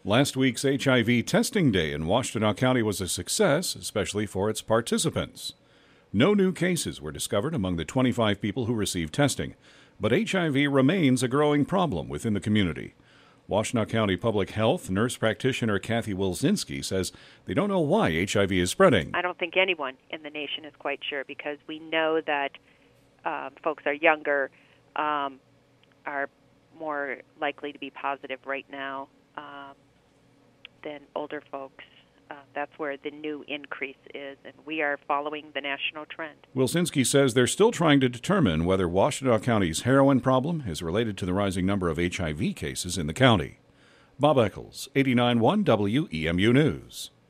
Last week's HIV testing day in Washtenaw County was a success, especially for its participants. No new cases were discovered among the 25 people who received testing, but HIV remains a growing problem within the community. Washtenaw County Public Health nurse practitioner Kathy Wilczynski says they don't know why HIV is spreading. I don't think anyone in the nation is quite sure, because we know that folks are younger, are more likely to be positive right now than older folks. That's where the new increase is, and we are following the national trend. Wilczynski says they're still trying to determine whether Washtenaw County's heroin problem is related to the rising number of HIV cases in the county. Bob Eccles, 89.1 WEMU News.